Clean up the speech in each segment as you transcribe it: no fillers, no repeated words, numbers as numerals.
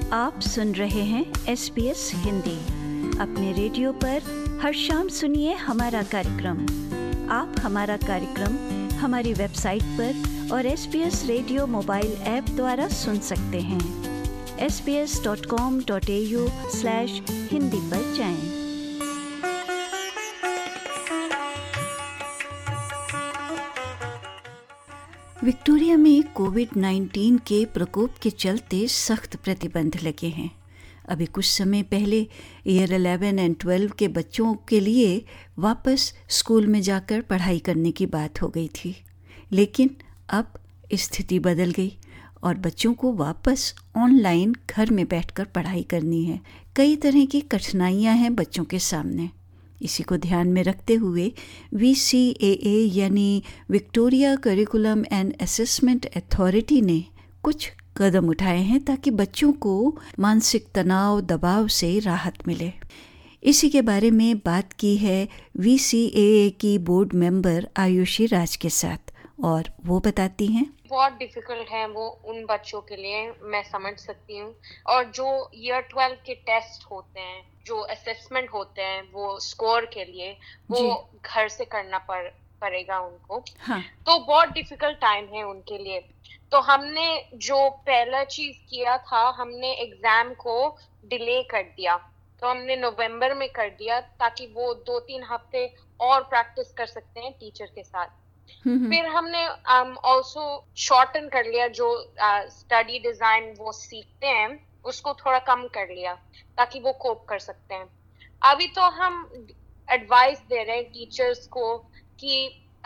आप सुन रहे हैं SBS हिंदी। अपने रेडियो पर हर शाम सुनिए हमारा कार्यक्रम। आप हमारा कार्यक्रम हमारी वेबसाइट पर और SBS रेडियो मोबाइल ऐप द्वारा सुन सकते हैं। sbs.com.au/hindi पर जाएं। विक्टोरिया में कोविड-19 के प्रकोप के चलते सख्त प्रतिबंध लगे हैं। अभी कुछ समय पहले ईयर 11 और 12 के बच्चों के लिए वापस स्कूल में जाकर पढ़ाई करने की बात हो गई थी, लेकिन अब स्थिति बदल गई और बच्चों को वापस ऑनलाइन घर में बैठकर पढ़ाई करनी है। कई तरह की कठिनाइयां हैं बच्चों के सामने। इसी को ध्यान में रखते हुए VCAA यानी Victoria curriculum and assessment authority ने कुछ कदम उठाए हैं ताकि बच्चों को मानसिक तनाव दबाव से राहत मिले। इसी के बारे में बात की है VCAA की बोर्ड मेंबर आयुषी राज के साथ, और वो बताती हैं। बहुत डिफिकल्ट है वो उन बच्चों के लिए, मैं समझ सकती हूँ। और जो ईयर 12 के टेस्ट होते हैं, जो असेसमेंट होते हैं, वो स्कोर के लिए वो घर से करना पड़ेगा उनको। हाँ। तो बहुत डिफिकल्ट टाइम है उनके लिए। तो हमने जो पहला चीज किया था, हमने एग्जाम को डिले कर दिया। तो हमने नवंबर में कर दिया ताकि वो 2-3 हफ्ते और प्रैक्टिस कर सकते हैं टीचर के साथ। फिर हमने ऑल्सो शॉर्टन कर लिया, जो स्टडी डिजाइन वो सीखते हैं उसको थोड़ा कम कर लिया ताकि वो कोप कर सकते हैं। अभी तो हम एडवाइस दे रहे हैं टीचर्स को कि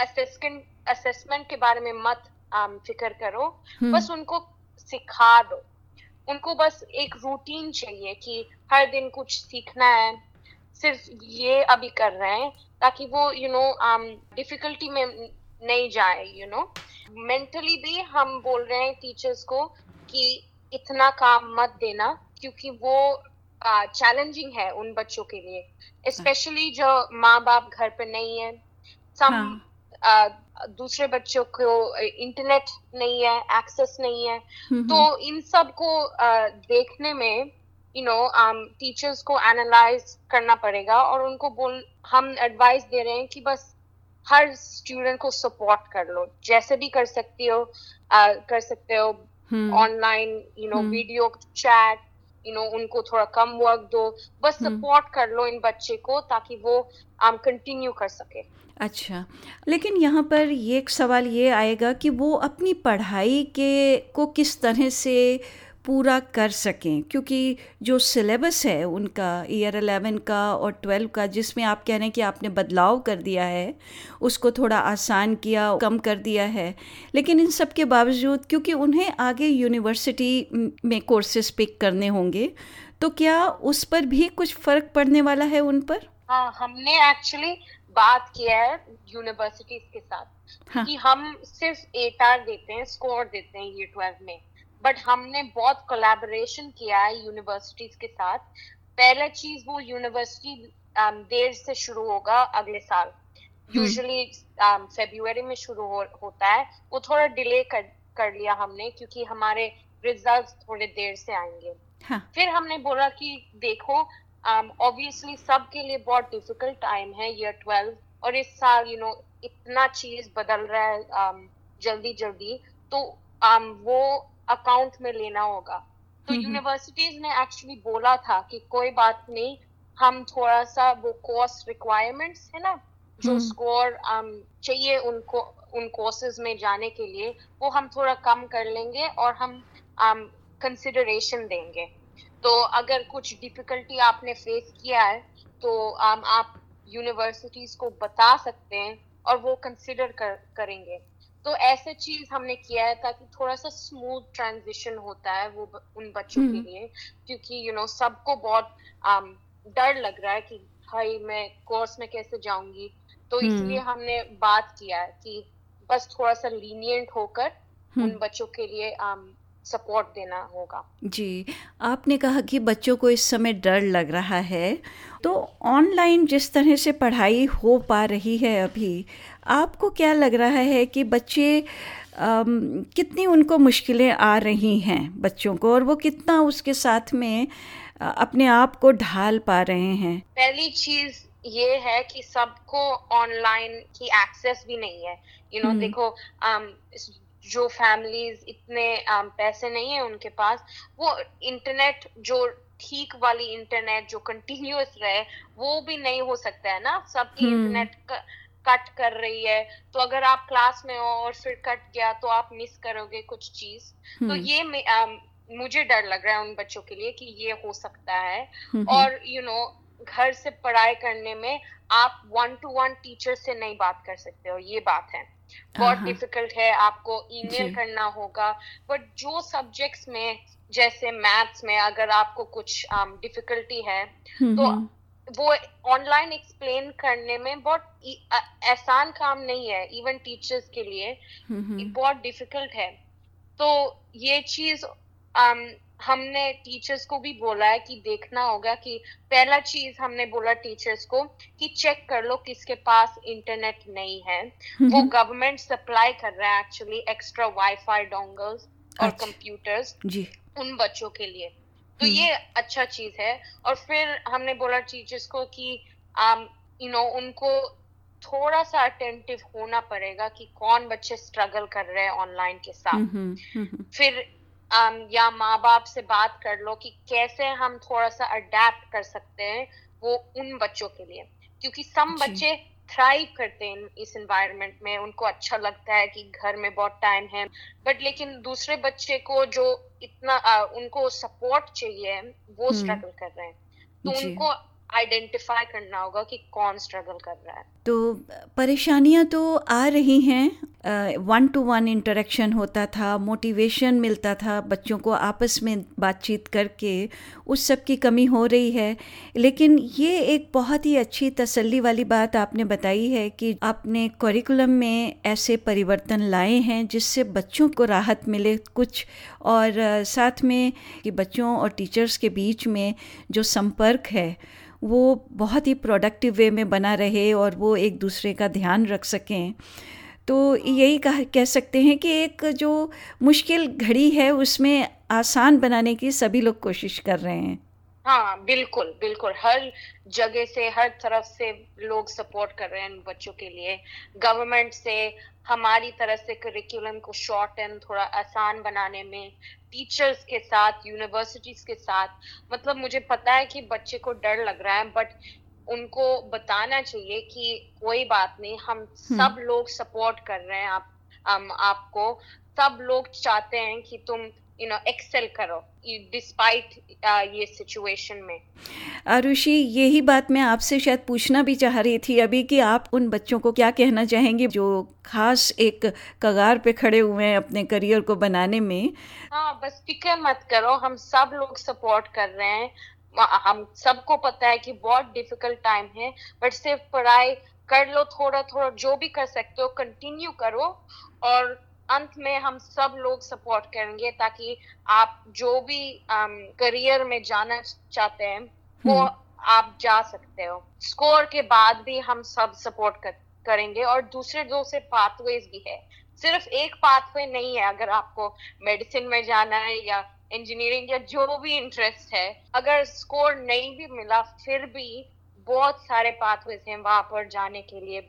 असेसमेंट के बारे में मत फिक्र करो, बस उनको सिखा दो। उनको बस एक रूटीन चाहिए कि हर दिन कुछ सीखना है, सिर्फ ये अभी कर रहे हैं ताकि वो डिफिकल्टी में नहीं जाए। मेंटली भी हम बोल रहे हैं टीचर्स को कि इतना काम मत देना, क्योंकि वो चैलेंजिंग है उन बच्चों के लिए, स्पेशली जो माँ बाप घर पे नहीं है। दूसरे बच्चों को इंटरनेट नहीं है, एक्सेस नहीं है। तो इन सब को देखने में टीचर्स को एनालाइज करना पड़ेगा और उनको हम एडवाइस दे रहे हैं कि बस हर स्टूडेंट को सपोर्ट कर लो, जैसे भी कर सकते हो ऑनलाइन, वीडियो चैट, उनको थोड़ा कम वर्क दो, बस सपोर्ट कर लो इन बच्चे को ताकि वो कंटिन्यू कर सके। अच्छा, लेकिन यहाँ पर ये एक सवाल ये आएगा कि वो अपनी पढ़ाई को किस तरह से पूरा कर सकें, क्योंकि जो सिलेबस है उनका ईयर 11 का और 12 का, जिसमें आप कह रहे हैं कि आपने बदलाव कर दिया है, उसको थोड़ा आसान किया, कम कर दिया है, लेकिन इन सब के बावजूद क्योंकि उन्हें आगे यूनिवर्सिटी में कोर्सेज पिक करने होंगे, तो क्या उस पर भी कुछ फ़र्क पड़ने वाला है उन पर? हाँ, हमने एक्चुअली बात किया है यूनिवर्सिटीज के साथ। हाँ। कि हम सिर्फ 8R देते हैं, स्कोर देते हैं ईयर 12 में, बट हमने बहुत कोलैबोरेशन किया है यूनिवर्सिटीज के साथ। पहला चीज, वो यूनिवर्सिटी देर से शुरू होगा अगले साल, यूजुअली फरवरी में शुरू होता है। वो थोड़ा डिले कर लिया हमने क्योंकि हमारे रिजल्ट्स थोड़े देर से आएंगे। हाँ। फिर हमने बोला कि देखो, ऑब्वियसली सबके लिए बहुत डिफिकल्ट टाइम है ईयर 12, और इस साल इतना चीज बदल रहा है जल्दी, तो वो अकाउंट में लेना होगा। तो यूनिवर्सिटीज ने एक्चुअली बोला था कि कोई बात नहीं, हम थोड़ा सा वो कोर्स रिक्वायरमेंट्स है ना, जो स्कोर चाहिए उनको उन कोर्सेज में जाने के लिए, वो हम थोड़ा कम कर लेंगे और हम कंसिडरेशन देंगे। तो अगर कुछ डिफिकल्टी आपने फेस किया है तो आप यूनिवर्सिटीज को बता सकते हैं और वो कंसिडर करेंगे। तो ऐसे चीज हमने किया है ताकि थोड़ा सा स्मूथ ट्रांजिशन होता है वो उन बच्चों के लिए, क्योंकि सबको बहुत डर लग रहा है कि भाई मैं कोर्स में कैसे जाऊंगी। तो इसलिए हमने बात किया है कि बस थोड़ा सा लीनियंट होकर उन बच्चों के लिए सपोर्ट देना होगा। जी, आपने कहा कि बच्चों को इस समय डर लग रहा है, तो ऑनलाइन जिस तरह से पढ़ाई हो पा रही है अभी, आपको क्या लग रहा है कि बच्चे कितनी उनको मुश्किलें आ रही हैं बच्चों को, और वो कितना उसके साथ में अपने आप को ढाल पा रहे हैं? पहली चीज ये है कि सबको ऑनलाइन की एक्सेस भी नहीं है। देखो, जो फैमिलीज इतने पैसे नहीं है उनके पास, वो इंटरनेट जो ठीक वाली इंटरनेट जो कंटिन्यूअस रहे वो भी नहीं हो सकता है ना। सबकी इंटरनेट कट कर रही है, तो अगर आप क्लास में हो और फिर कट गया तो आप मिस करोगे कुछ चीज। तो ये मुझे डर लग रहा है उन बच्चों के लिए कि ये हो सकता है। और घर से पढ़ाई करने में आप 1-to-1 टीचर से नहीं बात कर सकते हो, ये बात है। बहुत डिफिकल्ट है, आपको ईमेल करना होगा। बट जो सब्जेक्ट्स में जैसे मैथ्स में अगर आपको कुछ डिफिकल्टी है तो वो ऑनलाइन एक्सप्लेन करने में बहुत आसान काम नहीं है। इवन टीचर्स के लिए बहुत डिफिकल्ट है। तो ये चीज हमने टीचर्स को भी बोला है कि देखना होगा कि पहला चीज हमने बोला टीचर्स को कि चेक कर लो किसके पास इंटरनेट नहीं है। वो गवर्नमेंट सप्लाई कर रहा है एक्चुअली एक्स्ट्रा वाईफाई डोंगल्स और कंप्यूटर्स उन बच्चों के लिए। तो ये अच्छा चीज है। और फिर हमने बोला टीचर्स को कि उनको थोड़ा सा अटेंटिव होना पड़ेगा कि कौन बच्चे स्ट्रगल कर रहे हैं ऑनलाइन के साथ। फिर या माँ बाप से बात कर लो कि कैसे हम थोड़ा सा अडेप्ट कर सकते हैं वो उन बच्चों के लिए, क्योंकि सब बच्चे थ्राइव करते हैं इस एनवायरनमेंट में। उनको अच्छा लगता है कि घर में बहुत टाइम है, बट लेकिन दूसरे बच्चे को जो इतना उनको सपोर्ट चाहिए वो स्ट्रगल कर रहे हैं। तो उनको आइडेंटिफाई करना होगा कि कौन स्ट्रगल कर रहा है। तो परेशानियां तो आ रही हैं, 1-to-1 इंटरेक्शन होता था, मोटिवेशन मिलता था बच्चों को आपस में बातचीत करके, उस सब की कमी हो रही है। लेकिन ये एक बहुत ही अच्छी तसल्ली वाली बात आपने बताई है कि आपने करिकुलम में ऐसे परिवर्तन लाए हैं जिससे बच्चों को राहत मिले कुछ, और साथ में कि बच्चों और टीचर्स के बीच में जो संपर्क है वो बहुत ही प्रोडक्टिव वे में बना रहे और वो एक दूसरे का ध्यान रख सकें। तो यही कह सकते हैं कि एक जो मुश्किल घड़ी है उसमें आसान बनाने की सभी लोग कोशिश कर रहे हैं। हाँ, बिल्कुल बिल्कुल, हर जगह से हर तरफ से लोग सपोर्ट कर रहे हैं बच्चों के लिए। गवर्नमेंट से, हमारी तरफ से करिकुलम को शॉर्ट एंड थोड़ा आसान बनाने में, टीचर्स के साथ, यूनिवर्सिटीज के साथ। मतलब मुझे पता है कि बच्चे को डर लग रहा है, बट उनको बताना चाहिए कि कोई बात नहीं, हम सब लोग सपोर्ट कर रहे हैं आपको। सब लोग चाहते हैं कि तुम एक्सेल करो डिस्पाइट ये सिचुएशन में। आरुषि, यही बात मैं आपसे शायद पूछना भी चाह रही थी अभी कि आप उन बच्चों को क्या कहना चाहेंगे जो खास एक कगार पे खड़े हुए हैं अपने करियर को बनाने में? हाँ, बस फिक्र मत करो, हम सब लोग सपोर्ट कर रहे हैं। हम सबको पता है कि बहुत डिफिकल्ट टाइम है, बट सिर्फ पढ़ाई कर लो, थोड़ा थोड़ा जो भी कर सकते हो कंटिन्यू करो, और अंत में हम सब लोग सपोर्ट करेंगे ताकि आप जो भी करियर में जाना चाहते हैं वो आप जा सकते हो। स्कोर के बाद भी हम सब सपोर्ट करेंगे, और दूसरे पाथवेज भी है, सिर्फ एक पाथवे नहीं है। अगर आपको मेडिसिन में जाना है या इंजीनियरिंग या जो भी इंटरेस्ट है, अगर स्कोर नहीं भी मिला फिर भी बहुत सारे पाथवेज हैं वहां पर जाने के लिए।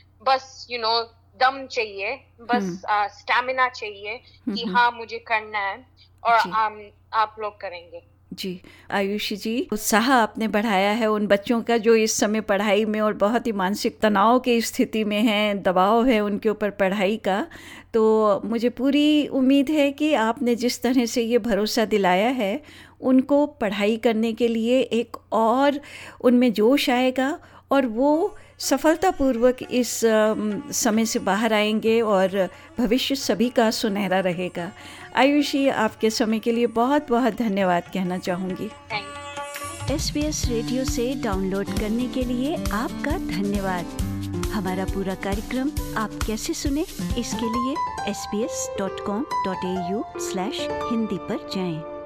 बस दम चाहिए, बस स्टैमिना चाहिए कि हाँ मुझे करना है, और आप लोग करेंगे। जी आयुषी जी, उत्साह आपने बढ़ाया है उन बच्चों का जो इस समय पढ़ाई में और बहुत ही मानसिक तनाव की स्थिति में हैं, दबाव है उनके ऊपर पढ़ाई का। तो मुझे पूरी उम्मीद है कि आपने जिस तरह से ये भरोसा दिलाया है उनको पढ़ाई करने के लिए एक और उनमें जोश आएगा और वो सफलतापूर्वक इस समय से बाहर आएंगे और भविष्य सभी का सुनहरा रहेगा। आयुषी, आपके समय के लिए बहुत बहुत धन्यवाद कहना चाहूँगी। SBS रेडियो से डाउनलोड करने के लिए आपका धन्यवाद। हमारा पूरा कार्यक्रम आप कैसे सुने, इसके लिए sbs.com.au/hindi पर जाएं।